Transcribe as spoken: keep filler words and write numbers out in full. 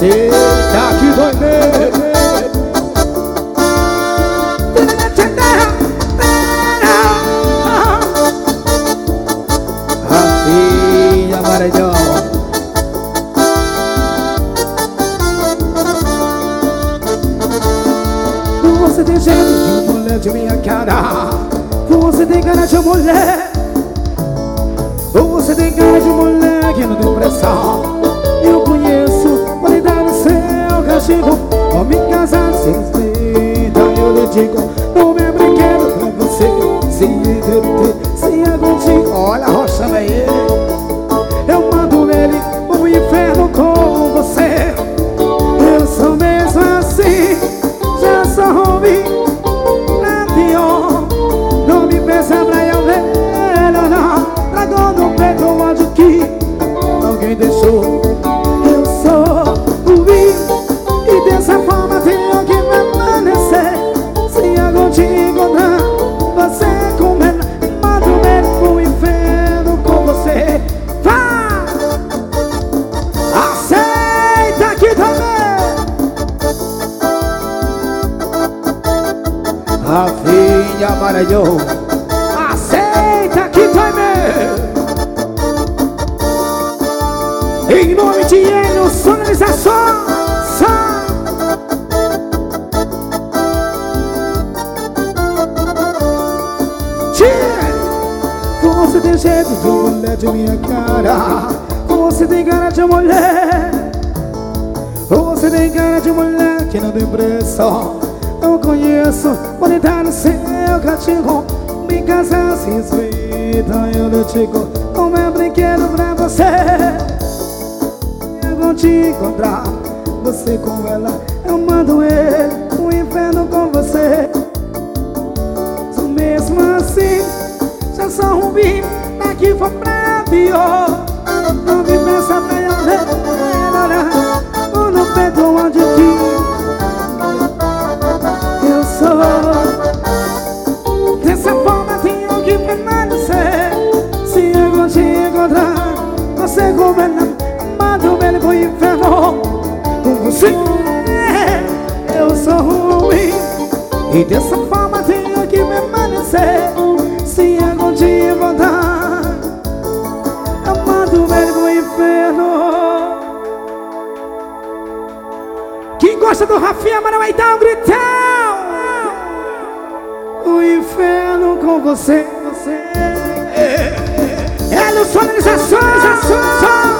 Aceita que dói mesmo. Rafinha Maranhão. Você tem jeito de mulher de minha cara. Você tem cara de mulher. Você tem cara de mulher que não tem pressão. Eu conheço qualidade do seu castigo. Vou me casar sem respeito. Eu lhe digo, não me brinquedo pra você. Se entreter, se é contigo. Olha a rocha aí. Eu mando ele pro inferno com você. Eu sou mesmo assim. Já sou ruim, é pior. Não me peça pra eu ver, não. Tragou no peito o ódio que alguém deixou. Eu sou ruim e dessa forma tenho que permanecer. Se eu contigo não, você com ela. Mando ele pro inferno com você. Vá! Aceita aqui também. Rafinha Maranhão. Aceita que vai mesmo. Em nome de Enio, sonorização. Você tem jeito de mulher de minha cara. Você tem cara de mulher. Você tem cara de mulher que não tem pressão. Eu conheço qualidade do seu castigo. Me casar se respeita, eu lhe digo, como é brinquedo pra você. Eu vou te encontrar, você com ela. Eu mando ele pro inferno com você. Sou mesmo assim, já sou ruim, daqui for pra pior. Não me peça pra eu ver, ou no peito onde que eu sou. Dessa forma tenho que permanecer. Se eu vou te encontrar, você governa, manda ele pro inferno com você. Eu sou ruim e dessa forma tenho que permanecer. Se eu vou te encontrar, eu mando ele pro inferno. Quem gosta do Rafinha Maranhão aí dá um gritão. O inferno com você, você. É, é, é, sonorização, sonorização.